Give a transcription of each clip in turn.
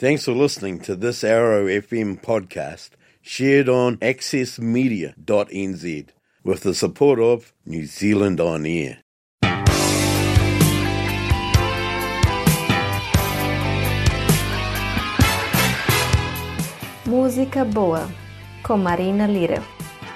Thanks for listening to this Arrow FM podcast shared on accessmedia.nz with the support of New Zealand On Air. Música Boa, com Marina Lira.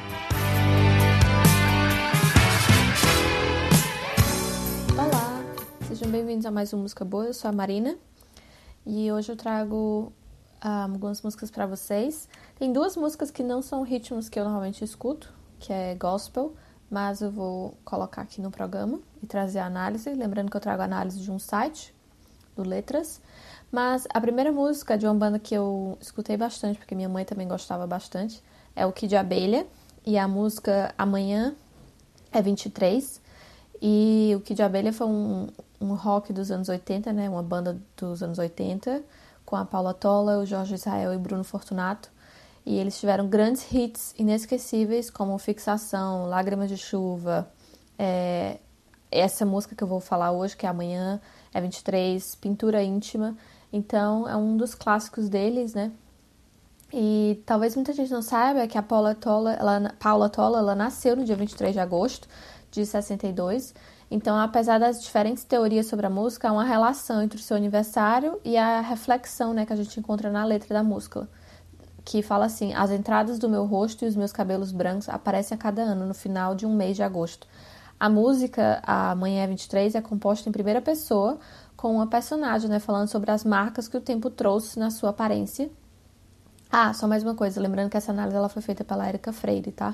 Olá, sejam bem-vindos a mais um Música Boa, eu sou a Marina e hoje eu trago algumas músicas para vocês. Tem duas músicas que não são ritmos que eu normalmente escuto, que é gospel, mas eu vou colocar aqui no programa e trazer a análise, lembrando que eu trago a análise de um site, do Letras. Mas a primeira música é de uma banda que eu escutei bastante, porque minha mãe também gostava bastante, é o Kid Abelha, e a música Amanhã é 23. E o Kid Abelha foi um rock dos anos 80, né? Uma banda dos anos 80, com a Paula Tola, o Jorge Israel e Bruno Fortunato. E eles tiveram grandes hits inesquecíveis, como Fixação, Lágrimas de Chuva, essa música que eu vou falar hoje, que é Amanhã é 23, Pintura Íntima. Então, é um dos clássicos deles, né? E talvez muita gente não saiba que a Paula Tola, ela nasceu no dia 23 de agosto de 62. Então, apesar das diferentes teorias sobre a música, há uma relação entre o seu aniversário e a reflexão, né, que a gente encontra na letra da música, que fala assim: as entradas do meu rosto e os meus cabelos brancos aparecem a cada ano, no final de um mês de agosto. A música, Amanhã é 23, é composta em primeira pessoa, com uma personagem, né, falando sobre as marcas que o tempo trouxe na sua aparência. Só mais uma coisa, lembrando que essa análise ela foi feita pela Érica Freire, tá?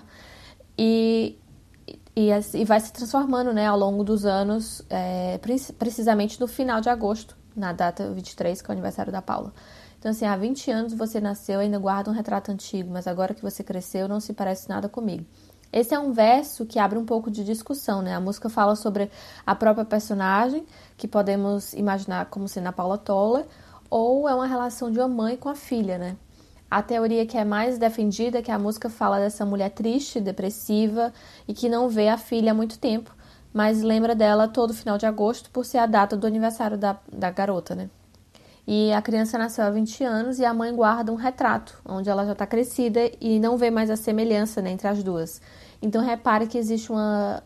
E vai se transformando, né, ao longo dos anos, precisamente no final de agosto, na data 23, que é o aniversário da Paula. Então, assim, há 20 anos você nasceu, ainda guarda um retrato antigo, mas agora que você cresceu, não se parece nada comigo. Esse é um verso que abre um pouco de discussão, né? A música fala sobre a própria personagem, que podemos imaginar como sendo a Paula Tola, ou é uma relação de uma mãe com a filha, né? A teoria que é mais defendida é que a música fala dessa mulher triste, depressiva e que não vê a filha há muito tempo, mas lembra dela todo final de agosto por ser a data do aniversário da garota, né? E a criança nasceu há 20 anos e a mãe guarda um retrato, onde ela já está crescida e não vê mais a semelhança, né, entre as duas. Então, repare que existe uma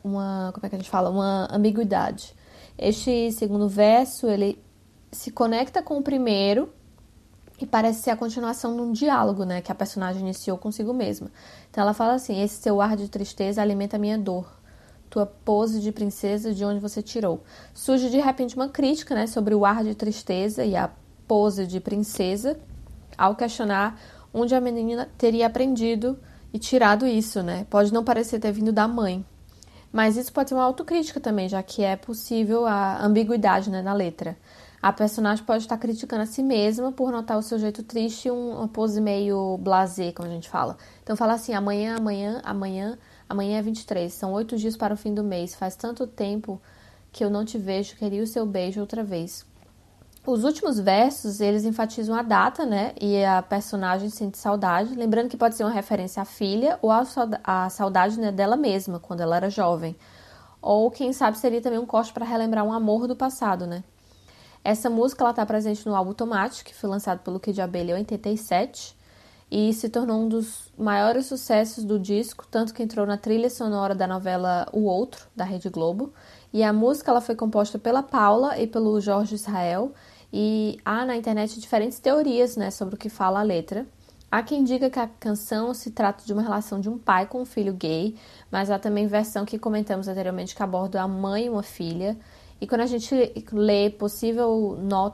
ambiguidade. Este segundo verso, ele se conecta com o primeiro e parece ser a continuação de um diálogo, né, que a personagem iniciou consigo mesma. Então, ela fala assim: esse seu ar de tristeza alimenta a minha dor. Tua pose de princesa, de onde você tirou. Surge, de repente, uma crítica, né, sobre o ar de tristeza e a pose de princesa, ao questionar onde a menina teria aprendido e tirado isso, né? Pode não parecer ter vindo da mãe, mas isso pode ser uma autocrítica também, já que é possível a ambiguidade, né, na letra. A personagem pode estar criticando a si mesma por notar o seu jeito triste e uma pose meio blasé, como a gente fala. Então fala assim: amanhã é 23, são 8 dias para o fim do mês, faz tanto tempo que eu não te vejo, queria o seu beijo outra vez. Os últimos versos, eles enfatizam a data, né, e a personagem sente saudade, lembrando que pode ser uma referência à filha ou à saudade, né, dela mesma, quando ela era jovem. Ou, quem sabe, seria também um corte para relembrar um amor do passado, né. Essa música está presente no álbum Tomate, que foi lançado pelo Kid Abelha em 87, e se tornou um dos maiores sucessos do disco, tanto que entrou na trilha sonora da novela O Outro, da Rede Globo. E a música ela foi composta pela Paula e pelo Jorge Israel, e há na internet diferentes teorias, né, sobre o que fala a letra. Há quem diga que a canção se trata de uma relação de um pai com um filho gay, mas há também versão que comentamos anteriormente que aborda a mãe e uma filha. E quando a gente lê, é possível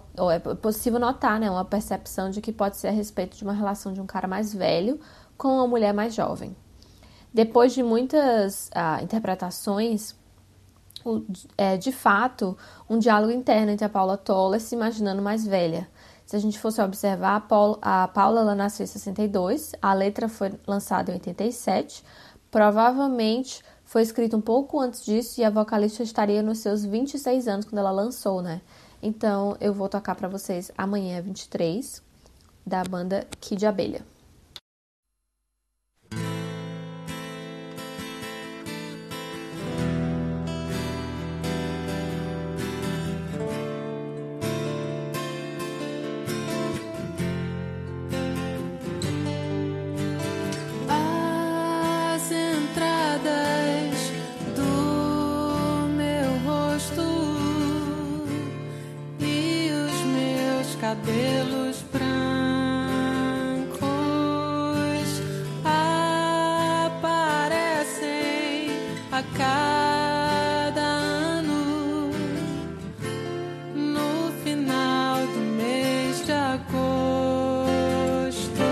notar, né, uma percepção de que pode ser a respeito de uma relação de um cara mais velho com uma mulher mais jovem. Depois de muitas interpretações, de fato, um diálogo interno entre a Paula Tola se imaginando mais velha. Se a gente fosse observar, a Paula ela nasceu em 62, a letra foi lançada em 87, provavelmente foi escrita um pouco antes disso e a vocalista estaria nos seus 26 anos quando ela lançou, né? Então, eu vou tocar para vocês Amanhã é 23, da banda Kid Abelha. cabelos brancos aparecem a cada ano no final do mês de agosto.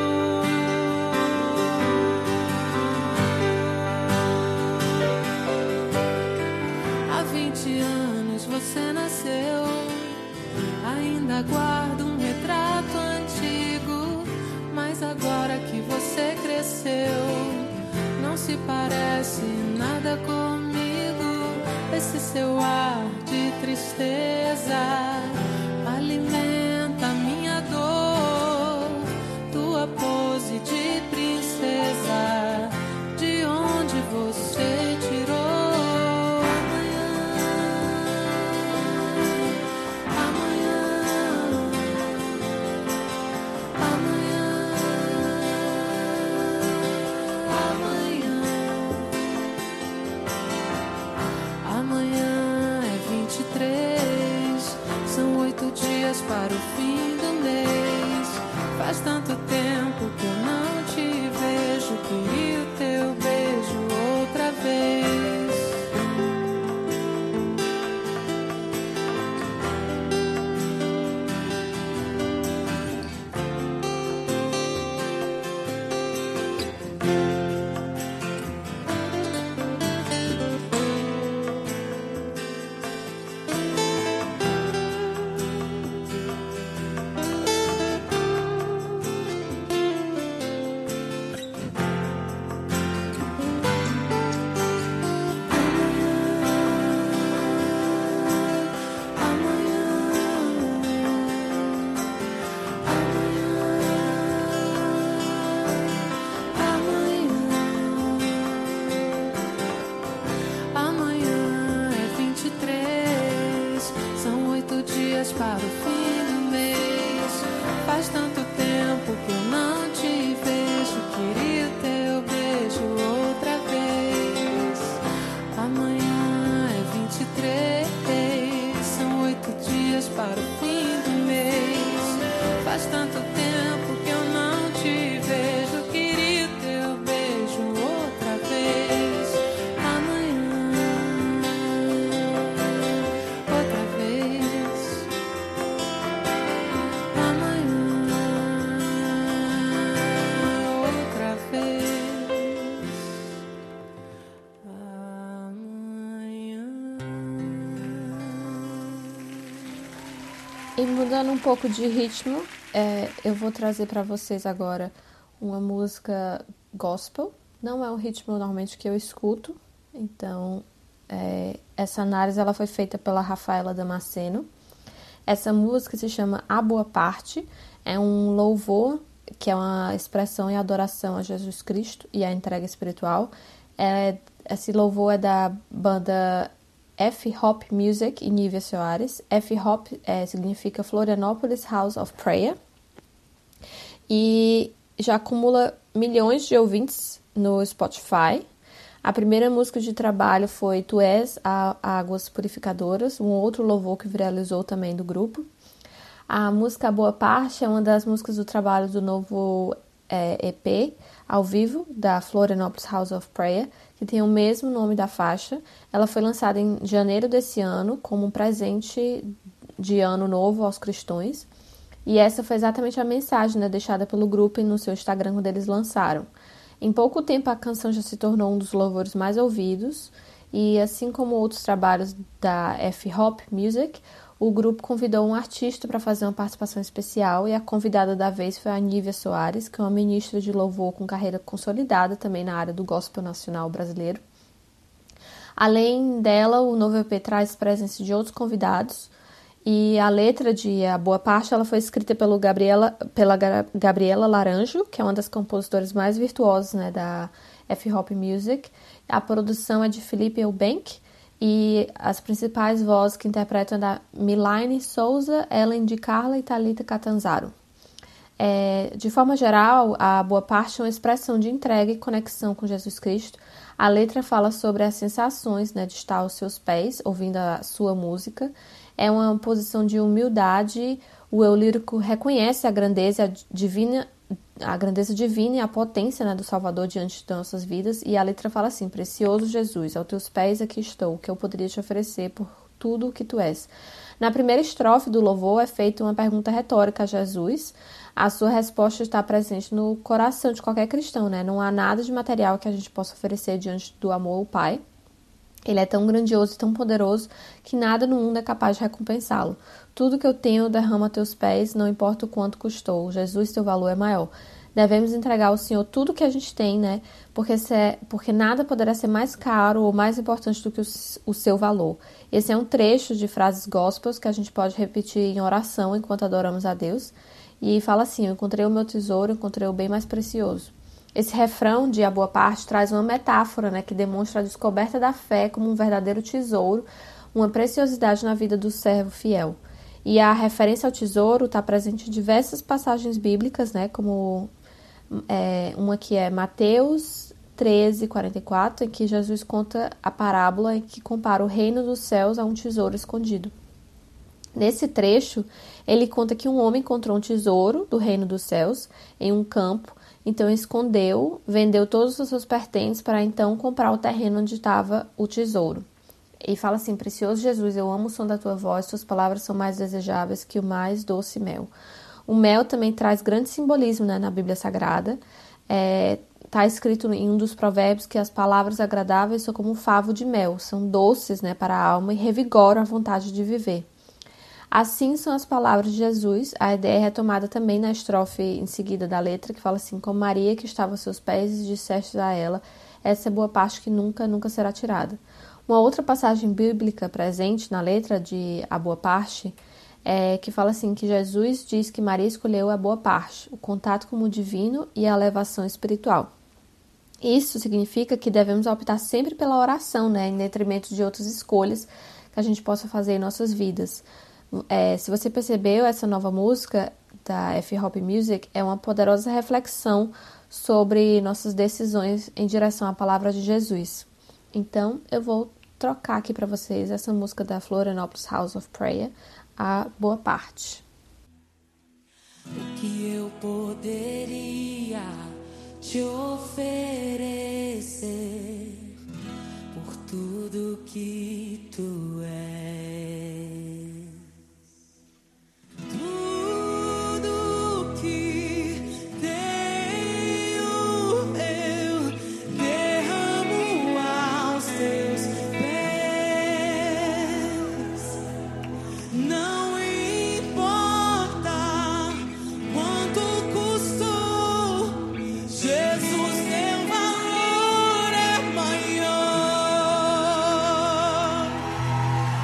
Há 20 anos você nasceu, ainda guardo um retrato antigo, mas agora que você cresceu, não se parece nada comigo. Esse seu ar de tristeza alimenta minha dor. Tua pose de princesa, de onde você tirou? Para o fim do mês, faz tanto tempo que eu não te vejo. Queria o teu beijo outra vez. Para o fim do mês, faz tanto tempo que eu não te vejo. Queria o teu beijo outra vez. Amanhã é 23, são 8 dias para o fim do mês. Faz tanto tempo que eu não te vejo. Queria o teu beijo outra vez. Amanhã, outra vez. E mudando um pouco de ritmo, eu vou trazer para vocês agora uma música gospel. Não é um ritmo normalmente que eu escuto, então essa análise ela foi feita pela Rafaela Damasceno. Essa música se chama A Boa Parte, é um louvor que é uma expressão e adoração a Jesus Cristo e a entrega espiritual. Esse louvor é da banda F-Hop Music e Nívia Soares. F-Hop significa Florianópolis House of Prayer. E já acumula milhões de ouvintes no Spotify. A primeira música de trabalho foi Tu És a Águas Purificadoras, um outro louvor que viralizou também do grupo. A música A Boa Parte é uma das músicas do trabalho do novo EP ao vivo da Florianópolis House of Prayer, que tem o mesmo nome da faixa. Ela foi lançada em janeiro desse ano como um presente de ano novo aos cristãos. E essa foi exatamente a mensagem, né, deixada pelo grupo no seu Instagram quando eles lançaram. Em pouco tempo a canção já se tornou um dos louvores mais ouvidos e, assim como outros trabalhos da F-Hop Music, o grupo convidou um artista para fazer uma participação especial e a convidada da vez foi a Nívia Soares, que é uma ministra de louvor com carreira consolidada também na área do gospel nacional brasileiro. Além dela, o novo EP traz presença de outros convidados e a letra de A Boa Parte ela foi escrita pela Gabriela Laranjo, que é uma das compositoras mais virtuosas, né, da F-Hop Music. A produção é de Felipe Eubank e as principais vozes que interpretam da Milaine Souza, Ellen de Carla e Thalita Catanzaro. De forma geral, a Boa Parte é uma expressão de entrega e conexão com Jesus Cristo. A letra fala sobre as sensações, né, de estar aos seus pés, ouvindo a sua música. É uma posição de humildade, O eu lírico reconhece a grandeza divina e a potência, né, do Salvador diante de nossas vidas, e a letra fala assim: precioso Jesus, aos teus pés aqui estou, o que eu poderia te oferecer por tudo o que tu és. Na primeira estrofe do louvor é feita uma pergunta retórica a Jesus. A sua resposta está presente no coração de qualquer cristão, né? Não há nada de material que a gente possa oferecer diante do amor ao Pai. Ele é tão grandioso e tão poderoso que nada no mundo é capaz de recompensá-lo. Tudo que eu tenho derramo a teus pés, não importa o quanto custou. Jesus, teu valor é maior. Devemos entregar ao Senhor tudo que a gente tem, né? Porque nada poderá ser mais caro ou mais importante do que o seu valor. Esse é um trecho de frases gospels que a gente pode repetir em oração enquanto adoramos a Deus. E fala assim: eu encontrei o meu tesouro, encontrei o bem mais precioso. Esse refrão de A Boa Parte traz uma metáfora, né, que demonstra a descoberta da fé como um verdadeiro tesouro, uma preciosidade na vida do servo fiel. E a referência ao tesouro está presente em diversas passagens bíblicas, né, como uma que é Mateus 13:44, em que Jesus conta a parábola em que compara o reino dos céus a um tesouro escondido. Nesse trecho, ele conta que um homem encontrou um tesouro do reino dos céus em um campo, então escondeu, vendeu todos os seus pertences para então comprar o terreno onde estava o tesouro. E fala assim: precioso Jesus, eu amo o som da tua voz, tuas palavras são mais desejáveis que o mais doce mel. O mel também traz grande simbolismo, né, na Bíblia Sagrada. Está escrito em um dos provérbios que as palavras agradáveis são como um favo de mel, são doces, né, para a alma e revigoram a vontade de viver. Assim são as palavras de Jesus. A ideia é retomada também na estrofe em seguida da letra, que fala assim: como Maria que estava aos seus pés e disseste a ela, essa é boa parte que nunca, nunca será tirada. Uma outra passagem bíblica presente na letra de A Boa Parte que fala assim, que Jesus diz que Maria escolheu a boa parte, o contato com o divino e a elevação espiritual. Isso significa que devemos optar sempre pela oração, né, em detrimento de outras escolhas que a gente possa fazer em nossas vidas. Se você percebeu, essa nova música da F-Hop Music é uma poderosa reflexão sobre nossas decisões em direção à palavra de Jesus. Então, eu vou trocar aqui para vocês essa música da Florianópolis House of Prayer, A Boa Parte. O que eu poderia te oferecer por tudo que tu és? Tudo que tenho eu derramo aos teus pés. Não importa quanto custou, Jesus, teu valor é maior.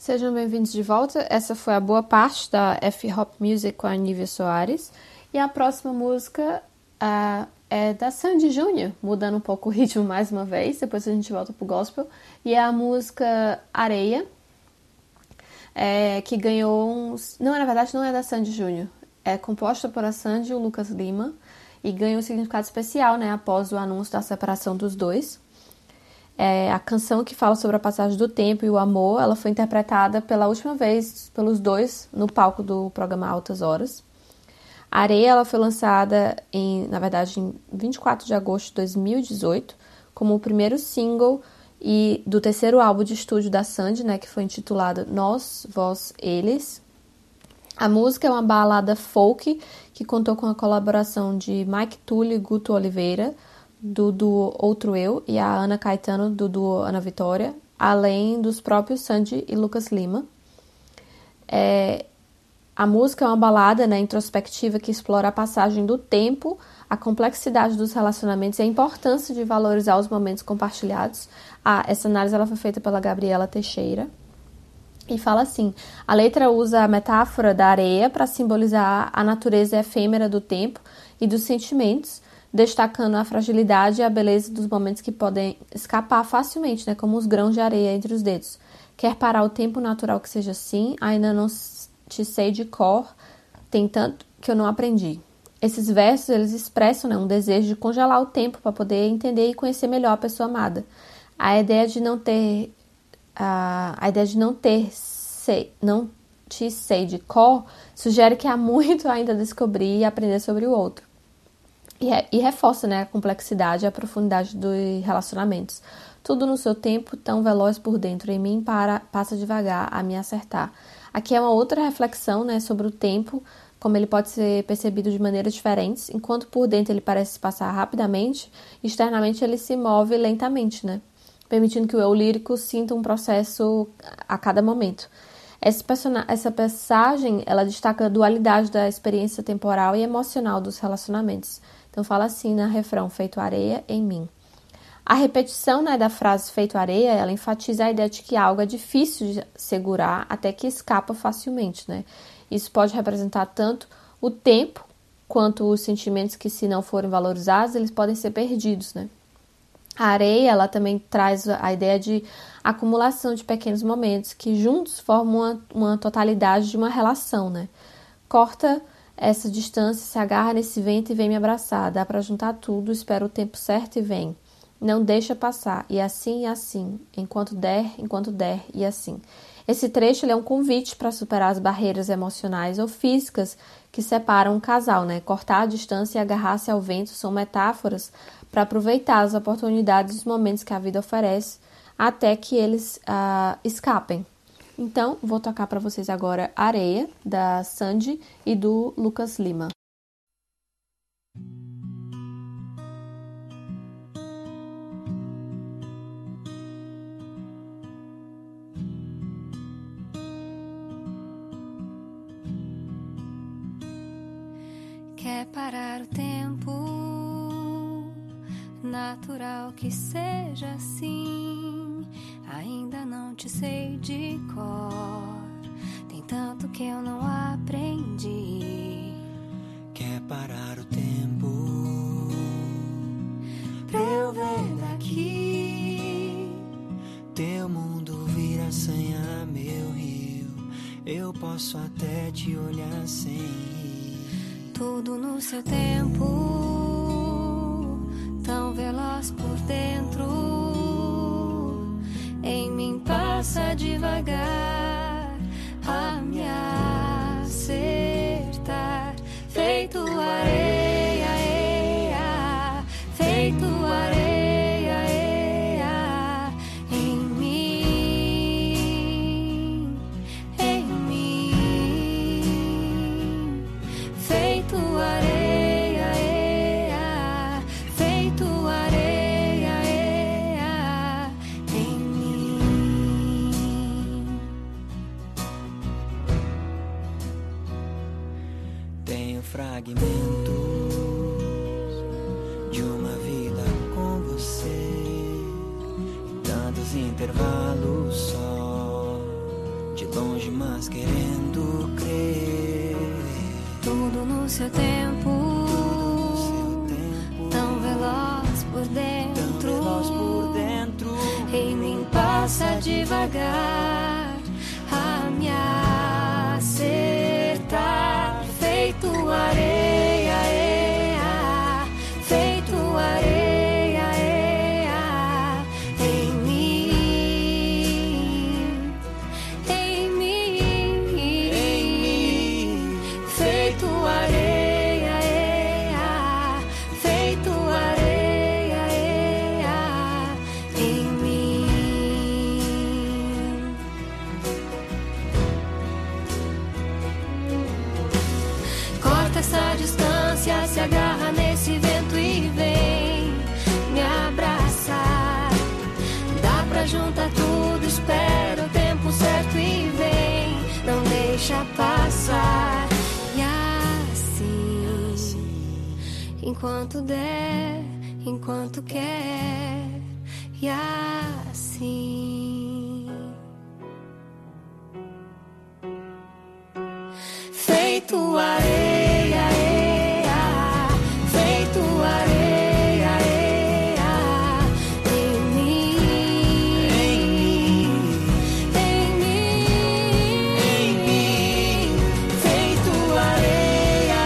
Sejam bem-vindos de volta. Essa foi a boa parte da F-Hop Music com a Nívia Soares. E a próxima música é da Sandy Júnior, mudando um pouco o ritmo mais uma vez, depois a gente volta pro gospel. E é a música Areia, que ganhou Não, na verdade não é da Sandy Júnior. É composta por a Sandy e o Lucas Lima e ganhou um significado especial, né, após o anúncio da separação dos dois. A canção que fala sobre a passagem do tempo e o amor, ela foi interpretada pela última vez pelos dois no palco do programa Altas Horas. A Areia, ela foi lançada em 24 de agosto de 2018, como o primeiro single do terceiro álbum de estúdio da Sandy, né, que foi intitulado Nós, Vós, Eles. A música é uma balada folk que contou com a colaboração de Mike Tully e Guto Oliveira, do duo Outro Eu, e a Ana Caetano, do duo Ana Vitória, além dos próprios Sandy e Lucas Lima. A música é uma balada, né, introspectiva que explora a passagem do tempo, a complexidade dos relacionamentos e a importância de valorizar os momentos compartilhados. Essa análise ela foi feita pela Gabriela Teixeira. E fala assim: a letra usa a metáfora da areia para simbolizar a natureza efêmera do tempo e dos sentimentos, destacando a fragilidade e a beleza dos momentos que podem escapar facilmente, né, como os grãos de areia entre os dedos. Quer parar o tempo natural que seja assim, ainda não te sei de cor, tem tanto que eu não aprendi. Esses versos, eles expressam, né, um desejo de congelar o tempo para poder entender e conhecer melhor a pessoa amada. A ideia de não te sei de cor sugere que há muito ainda a descobrir e aprender sobre o outro. E reforça, né, a complexidade e a profundidade dos relacionamentos. Tudo no seu tempo, tão veloz por dentro em mim, passa devagar a me acertar. Aqui é uma outra reflexão, né, sobre o tempo, como ele pode ser percebido de maneiras diferentes. Enquanto por dentro ele parece passar rapidamente, externamente ele se move lentamente, né, permitindo que o eu lírico sinta um processo a cada momento. Essa passagem, ela destaca a dualidade da experiência temporal e emocional dos relacionamentos. Então fala assim na refrão: feito areia em mim. A repetição, né, da frase feito areia, ela enfatiza a ideia de que algo é difícil de segurar até que escapa facilmente, né? Isso pode representar tanto o tempo quanto os sentimentos que, se não forem valorizados, eles podem ser perdidos, né? A areia, ela também traz a ideia de acumulação de pequenos momentos que juntos formam uma totalidade de uma relação, né? Corta essa distância, se agarra nesse vento e vem me abraçar. Dá para juntar tudo, espera o tempo certo e vem. Não deixa passar, e assim, enquanto der, e assim. Esse trecho ele é um convite para superar as barreiras emocionais ou físicas que separam um casal, né? Cortar a distância e agarrar-se ao vento são metáforas para aproveitar as oportunidades e os momentos que a vida oferece até que eles escapem. Então, vou tocar para vocês agora Areia, da Sandy e do Lucas Lima. Quer parar o tempo, natural que seja assim. Ainda não te sei de cor, tem tanto que eu não aprendi. Quer parar o tempo pra eu ver daqui. Teu mundo vira sanha, meu rio. Eu posso até te olhar sem rir. Tudo no seu tempo, tão veloz por dentro. Em mim passa devagar a me acertar. Feito areia, eia, feito areia, eia, em mim, feito areia, eia, feito areia, eia, em mim. Tenho fragmentos de uma vida com você, tantos intervalos só de longe, mas querendo crer. Tudo no seu tempo, tão veloz por dentro, em mim passa devagar a me acertar, feito areia, feito areia, em mim, feito areia, feito areia, em mim. Corta essa distância, se agarra nesse vento e vem me abraçar. Dá pra juntar tudo, espera o tempo certo e vem, não deixa passar. E assim, enquanto der, enquanto quer, e assim, feito areia, feito areia, em mim, feito areia,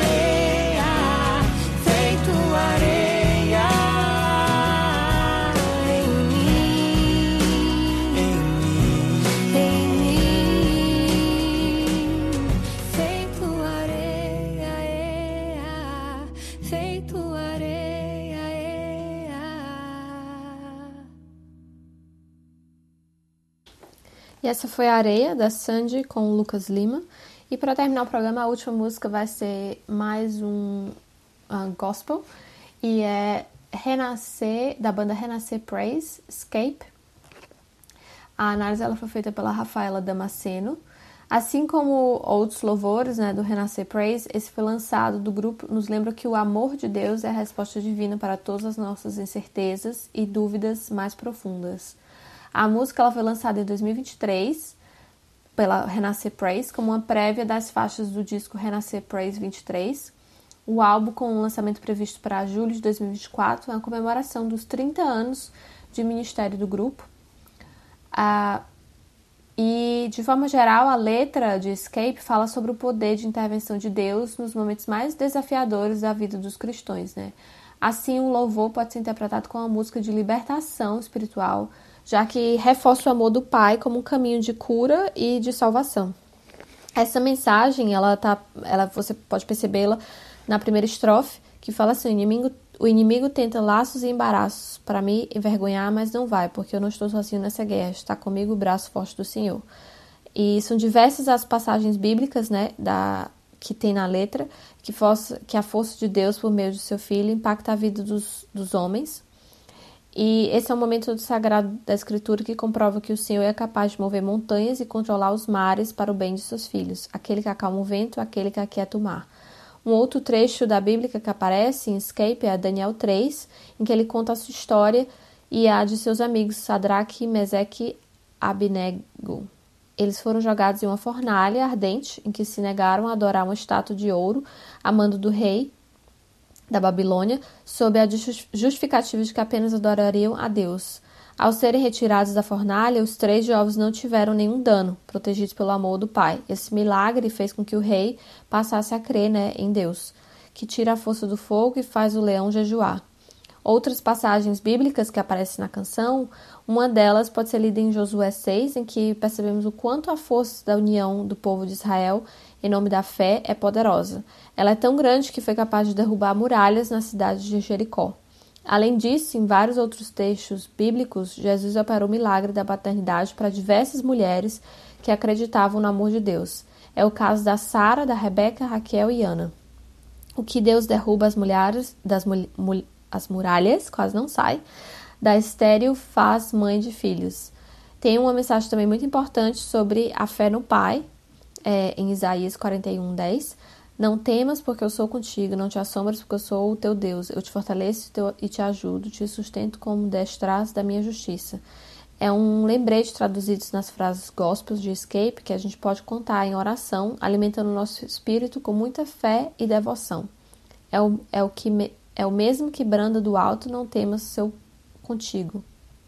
feito areia, em mim, feito areia, feito areia. E essa foi a Areia, da Sandy, com o Lucas Lima. E para terminar o programa, a última música vai ser mais um gospel. E é Renascer, da banda Renascer Praise, Escape. A análise ela foi feita pela Rafaela Damasceno. Assim como outros louvores, né, do Renascer Praise, esse foi lançado do grupo, nos lembra que o amor de Deus é a resposta divina para todas as nossas incertezas e dúvidas mais profundas. A música ela foi lançada em 2023 pela Renascer Praise como uma prévia das faixas do disco Renascer Praise 23. O álbum, com o lançamento previsto para julho de 2024, é uma comemoração dos 30 anos de ministério do grupo. E, de forma geral, a letra de Escape fala sobre o poder de intervenção de Deus nos momentos mais desafiadores da vida dos cristãos, né? Assim, o louvor pode ser interpretado como uma música de libertação espiritual, já que reforça o amor do Pai como um caminho de cura e de salvação. Essa mensagem, você pode percebê-la na primeira estrofe, que fala assim: o inimigo tenta laços e embaraços para me envergonhar, mas não vai, porque eu não estou sozinho nessa guerra, está comigo o braço forte do Senhor. E são diversas as passagens bíblicas, né, que tem na letra, que a força de Deus por meio de seu Filho impacta a vida dos homens. E esse é um momento sagrado da Escritura que comprova que o Senhor é capaz de mover montanhas e controlar os mares para o bem de seus filhos, aquele que acalma o vento, aquele que aquieta o mar. Um outro trecho da Bíblia que aparece em Escape é Daniel 3, em que ele conta a sua história e a de seus amigos Sadraque, Meseque e Abednego. Eles foram jogados em uma fornalha ardente, em que se negaram a adorar uma estátua de ouro a mando do rei da Babilônia, sob a justificativa de que apenas adorariam a Deus. Ao serem retirados da fornalha, os 3 jovens não tiveram nenhum dano, protegidos pelo amor do Pai. Esse milagre fez com que o rei passasse a crer, em Deus, que tira a força do fogo e faz o leão jejuar. Outras passagens bíblicas que aparecem na canção, uma delas pode ser lida em Josué 6, em que percebemos o quanto a força da união do povo de Israel em nome da fé é poderosa. Ela é tão grande que foi capaz de derrubar muralhas na cidade de Jericó. Além disso, em vários outros textos bíblicos, Jesus operou o milagre da paternidade para diversas mulheres que acreditavam no amor de Deus. É o caso da Sara, da Rebeca, Raquel e Ana. O que Deus derruba as muralhas, quase não sai, da estéril faz mãe de filhos. Tem uma mensagem também muito importante sobre a fé no Pai, em Isaías 41:10. Não temas, porque eu sou contigo, não te assombres, porque eu sou o teu Deus. Eu te fortaleço e te ajudo, te sustento como destras da minha justiça. É um lembrete traduzido nas frases gospels de Escape que a gente pode contar em oração, alimentando o nosso espírito com muita fé e devoção. É o mesmo que branda do alto, não temas seu contigo.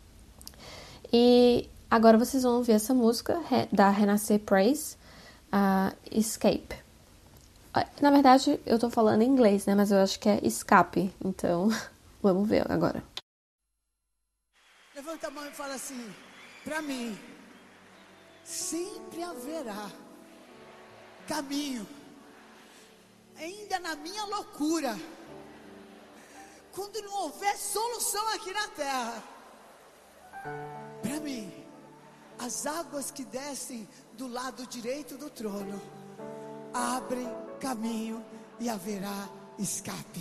E agora vocês vão ouvir essa música da Renascer Praise, Escape. Na verdade, eu tô falando em inglês, né? Mas eu acho que é escape. Então, vamos ver agora. Levanta a mão e fala assim: para mim, sempre haverá caminho, ainda na minha loucura, quando não houver solução aqui na terra. Para mim, as águas que descem do lado direito do trono abrem caminho e haverá escape.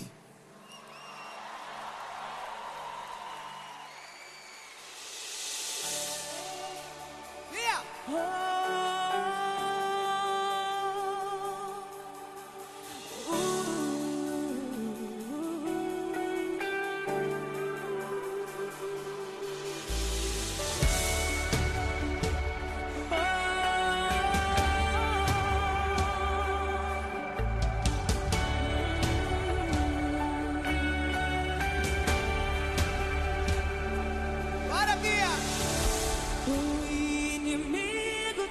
O inimigo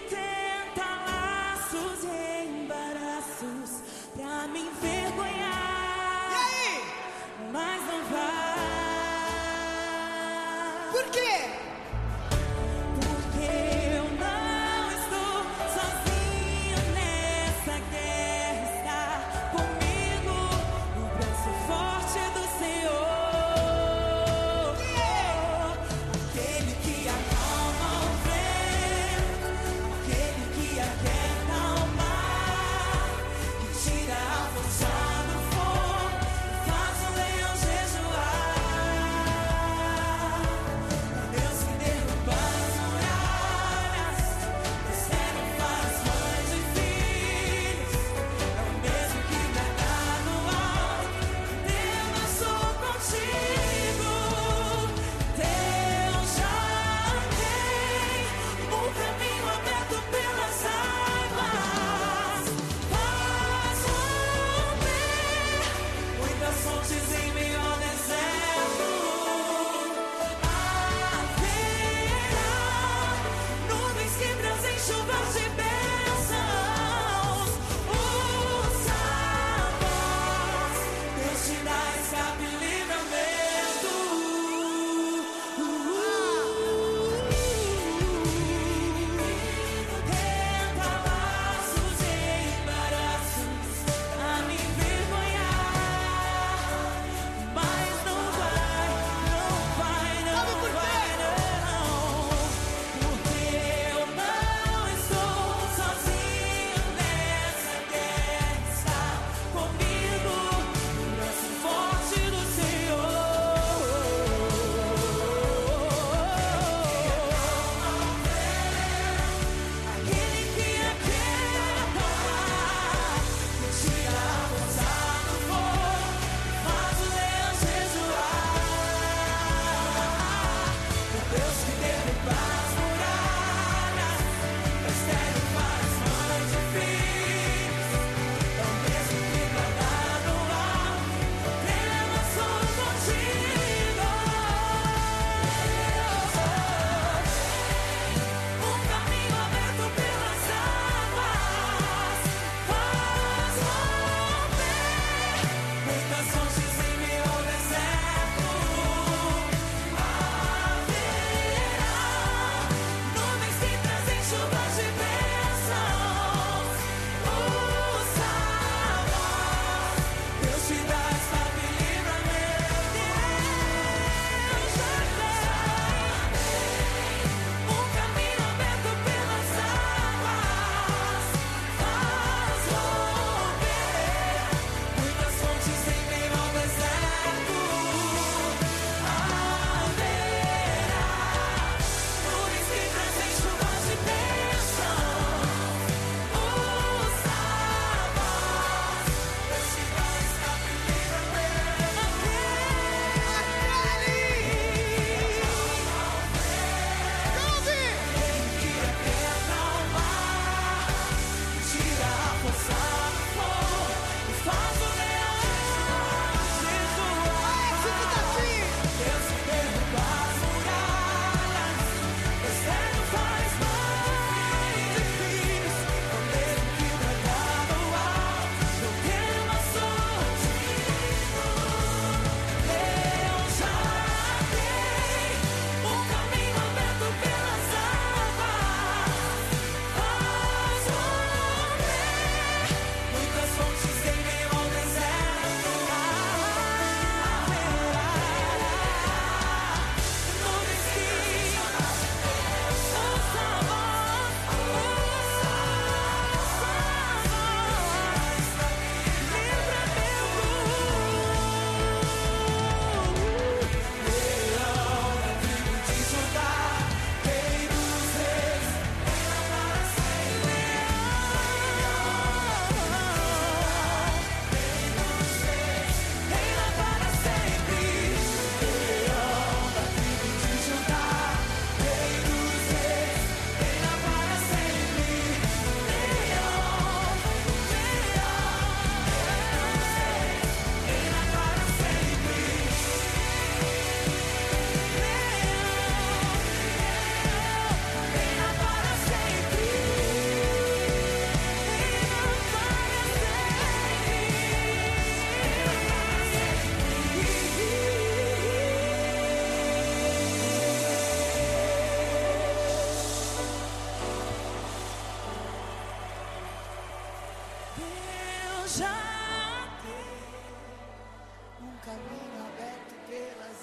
já tem um caminho aberto pelas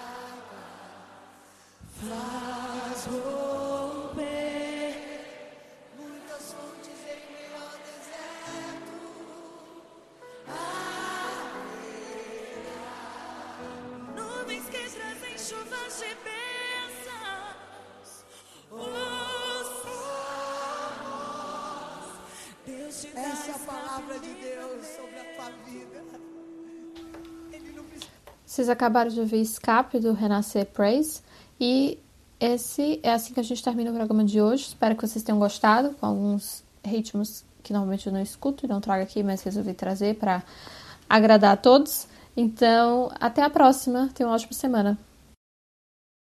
águas, faz romper muitas fontes em meio ao deserto. Nuvens que trazem chuvas de bênçãos. Essa é a palavra de Deus sobre a tua vida. Ele não precisa... Vocês acabaram de ouvir Escape do Renascer Praise. E esse é assim que a gente termina o programa de hoje. Espero que vocês tenham gostado, com alguns ritmos que normalmente eu não escuto e não trago aqui, mas resolvi trazer para agradar a todos. Então, até a próxima. Tenham uma ótima semana.